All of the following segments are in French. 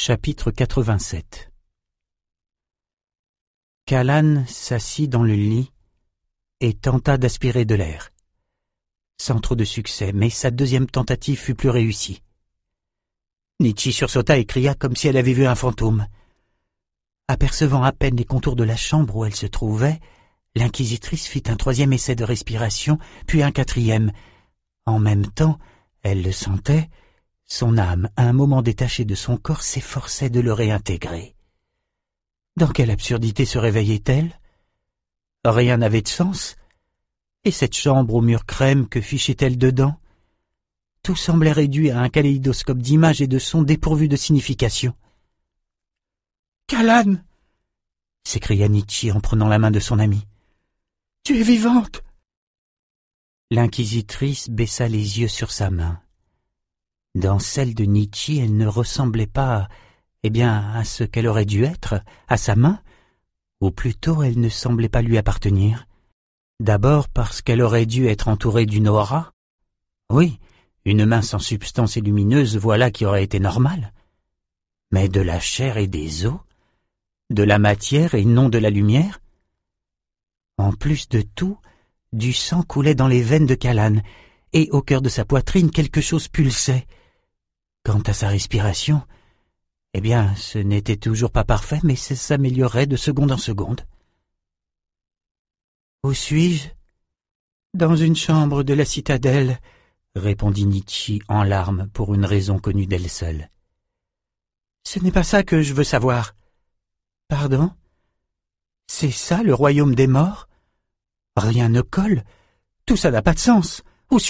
Chapitre 87. Callan s'assit dans le lit et tenta d'aspirer de l'air. Sans trop de succès, mais sa deuxième tentative fut plus réussie. Nietzsche sursauta et cria comme si elle avait vu un fantôme. Apercevant à peine les contours de la chambre où elle se trouvait, l'inquisitrice fit un troisième essai de respiration, puis un quatrième. En même temps, elle le sentait, son âme, à un moment détaché de son corps, s'efforçait de le réintégrer. Dans quelle absurdité se réveillait-elle? Rien n'avait de sens. Et cette chambre aux murs crème, que fichait-elle dedans? Tout semblait réduit à un kaléidoscope d'images et de sons dépourvus de signification. « Callan !» s'écria Nietzsche en prenant la main de son amie. « Tu es vivante !» L'inquisitrice baissa les yeux sur sa main. Dans celle de Nietzsche, elle ne ressemblait pas, à ce qu'elle aurait dû être, à sa main, ou plutôt elle ne semblait pas lui appartenir. D'abord parce qu'elle aurait dû être entourée d'une aura. Oui, une main sans substance et lumineuse, voilà qui aurait été normal. Mais de la chair et des os, de la matière et non de la lumière. En plus de tout, du sang coulait dans les veines de Callan, et au cœur de sa poitrine quelque chose pulsait. Quant à sa respiration, ce n'était toujours pas parfait, mais ça s'améliorait de seconde en seconde. « Où suis-je ? » ?»« Dans une chambre de la citadelle, » répondit Nietzsche en larmes pour une raison connue d'elle seule. « Ce n'est pas ça que je veux savoir. »« Pardon ? C'est ça le royaume des morts ? Rien ne colle. Tout ça n'a pas de sens. Où suis-je ? » »«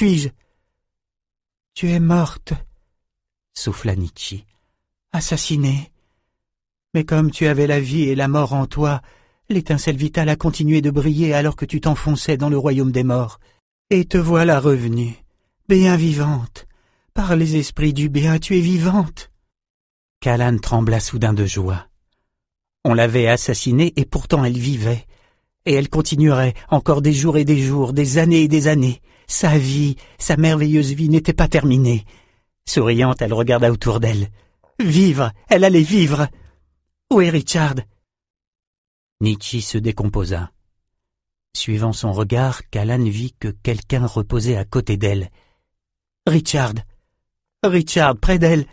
Tu es morte, » souffla Nietzsche. « Assassinée. Mais comme tu avais la vie et la mort en toi, l'étincelle vitale a continué de briller alors que tu t'enfonçais dans le royaume des morts. Et te voilà revenue, bien vivante. Par les esprits du bien, tu es vivante. » Callan trembla soudain de joie. On l'avait assassinée et pourtant elle vivait. Et elle continuerait encore des jours et des jours, des années et des années. Sa vie, sa merveilleuse vie n'était pas terminée. Souriante, elle regarda autour d'elle. Vivre, elle allait vivre. Où est Richard? Nietzsche se décomposa. Suivant son regard, Callan vit que quelqu'un reposait à côté d'elle. Richard, près d'elle.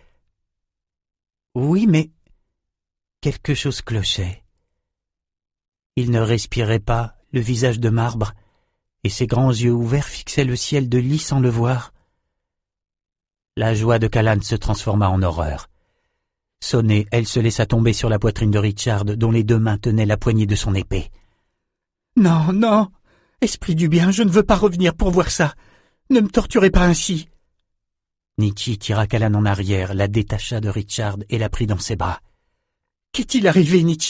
Oui, mais quelque chose clochait. Il ne respirait pas, le visage de marbre, et ses grands yeux ouverts fixaient le ciel de lit sans le voir. La joie de Callan se transforma en horreur. Sonnée, elle se laissa tomber sur la poitrine de Richard, dont les deux mains tenaient la poignée de son épée. « Non, non, esprit du bien, je ne veux pas revenir pour voir ça. Ne me torturez pas ainsi. » Nietzsche tira Callan en arrière, la détacha de Richard et la prit dans ses bras. « Qu'est-il arrivé, Nietzsche ?»«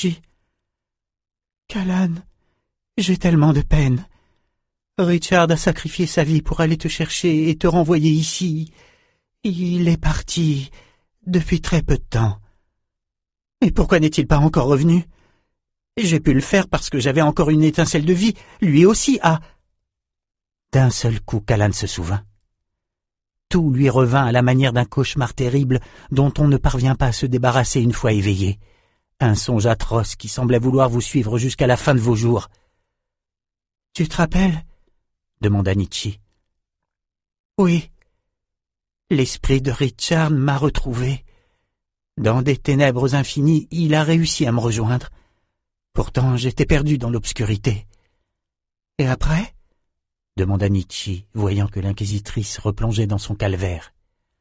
Callan, j'ai tellement de peine. Richard a sacrifié sa vie pour aller te chercher et te renvoyer ici. Il est parti depuis très peu de temps. Mais pourquoi n'est-il pas encore revenu? J'ai pu le faire parce que j'avais encore une étincelle de vie, lui aussi a... » D'un seul coup, Callan se souvint. Tout lui revint à la manière d'un cauchemar terrible dont on ne parvient pas à se débarrasser une fois éveillé. Un songe atroce qui semblait vouloir vous suivre jusqu'à la fin de vos jours. « Tu te rappelles ?» demanda Nietzsche. « Oui. L'esprit de Richard m'a retrouvé. Dans des ténèbres infinies, il a réussi à me rejoindre. Pourtant, j'étais perdu dans l'obscurité. »« Et après ?» demanda Nietzsche, voyant que l'inquisitrice replongeait dans son calvaire.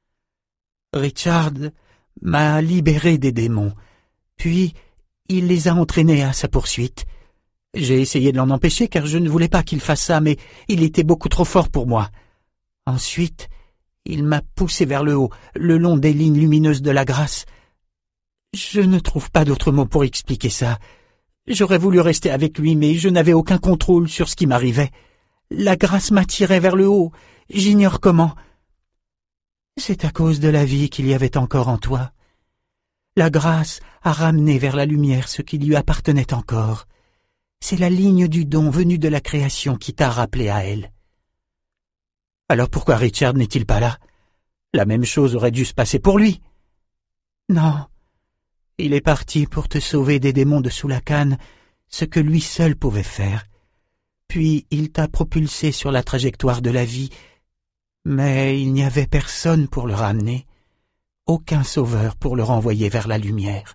« Richard m'a libéré des démons, puis il les a entraînés à sa poursuite. J'ai essayé de l'en empêcher car je ne voulais pas qu'il fasse ça, mais il était beaucoup trop fort pour moi. Ensuite, il m'a poussé vers le haut, le long des lignes lumineuses de la grâce. Je ne trouve pas d'autre mot pour expliquer ça. J'aurais voulu rester avec lui, mais je n'avais aucun contrôle sur ce qui m'arrivait. La grâce m'attirait vers le haut, j'ignore comment. C'est à cause de la vie qu'il y avait encore en toi. La grâce a ramené vers la lumière ce qui lui appartenait encore. C'est la ligne du don venu de la création qui t'a rappelé à elle. Alors pourquoi Richard n'est-il pas là? La même chose aurait dû se passer pour lui. Non, Il est parti pour te sauver des démons de Soulakan, ce que lui seul pouvait faire. Puis il t'a propulsé sur la trajectoire de la vie, mais il n'y avait personne pour le ramener, aucun sauveur pour le renvoyer vers la lumière.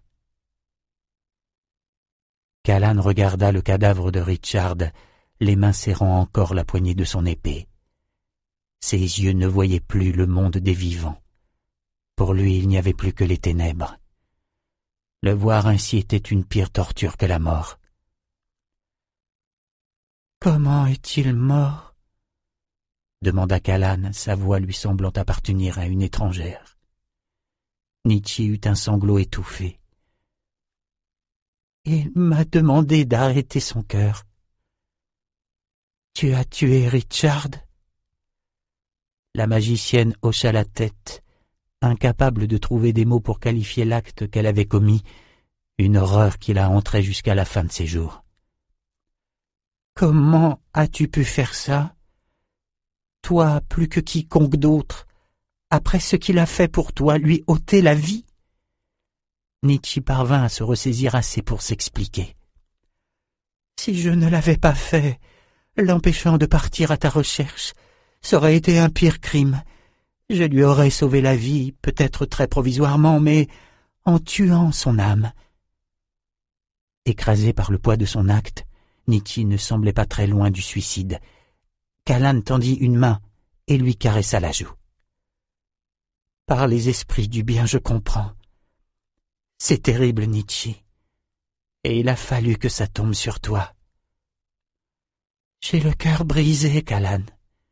Callan regarda le cadavre de Richard, les mains serrant encore la poignée de son épée. Ses yeux ne voyaient plus le monde des vivants. Pour lui, il n'y avait plus que les ténèbres. Le voir ainsi était une pire torture que la mort. « Comment est-il mort ?» demanda Callan, sa voix lui semblant appartenir à une étrangère. Nietzsche eut un sanglot étouffé. « Il m'a demandé d'arrêter son cœur. »« Tu as tué Richard ?» La magicienne hocha la tête, incapable de trouver des mots pour qualifier l'acte qu'elle avait commis, une horreur qui la hanterait jusqu'à la fin de ses jours. « Comment as-tu pu faire ça? Toi, plus que quiconque d'autre, après ce qu'il a fait pour toi, lui ôter la vie ?» Nietzsche parvint à se ressaisir assez pour s'expliquer. « Si je ne l'avais pas fait, l'empêchant de partir à ta recherche, ça aurait été un pire crime. Je lui aurais sauvé la vie, peut-être très provisoirement, mais en tuant son âme. » Écrasé par le poids de son acte, Nietzsche ne semblait pas très loin du suicide. Callan tendit une main et lui caressa la joue. « Par les esprits du bien, je comprends. C'est terrible, Nietzsche. Et il a fallu que ça tombe sur toi. »« J'ai le cœur brisé, Callan. »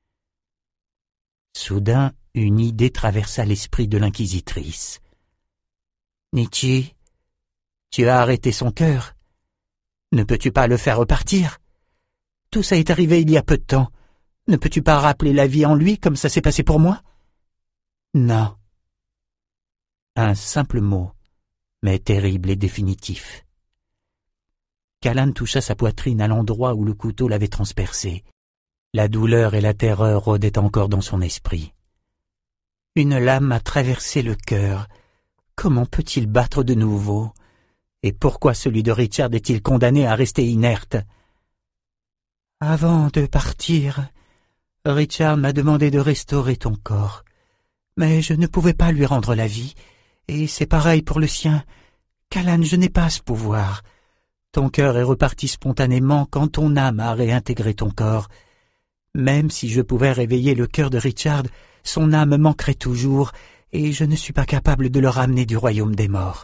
Soudain, une idée traversa l'esprit de l'inquisitrice. « Nietzsche, tu as arrêté son cœur. Ne peux-tu pas le faire repartir? Tout ça est arrivé il y a peu de temps. Ne peux-tu pas rappeler la vie en lui comme ça s'est passé pour moi? » Non. Un simple mot, mais terrible et définitif. Callan toucha sa poitrine à l'endroit où le couteau l'avait transpercé. La douleur et la terreur rôdaient encore dans son esprit. Une lame a traversé le cœur. Comment peut-il battre de nouveau? Et pourquoi celui de Richard est-il condamné à rester inerte? Avant de partir, Richard m'a demandé de restaurer ton corps. Mais je ne pouvais pas lui rendre la vie. Et c'est pareil pour le sien. Callan, je n'ai pas ce pouvoir. Ton cœur est reparti spontanément quand ton âme a réintégré ton corps. Même si je pouvais réveiller le cœur de Richard, son âme manquerait toujours, et je ne suis pas capable de le ramener du royaume des morts.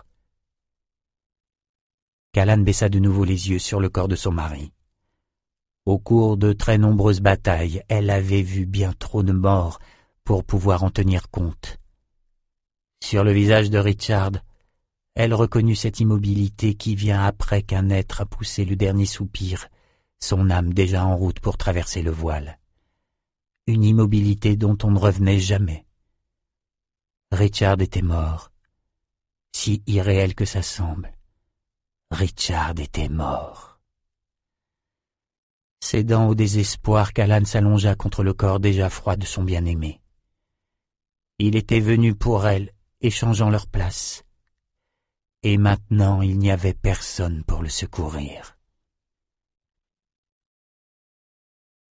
Callan baissa de nouveau les yeux sur le corps de son mari. Au cours de très nombreuses batailles, elle avait vu bien trop de morts pour pouvoir en tenir compte. Sur le visage de Richard, elle reconnut cette immobilité qui vient après qu'un être a poussé le dernier soupir, son âme déjà en route pour traverser le voile. Une immobilité dont on ne revenait jamais. Richard était mort, si irréel que ça semble. Richard était mort. Cédant au désespoir, Callan s'allongea contre le corps déjà froid de son bien-aimé. Il était venu pour elle, échangeant leur place. Et maintenant il n'y avait personne pour le secourir.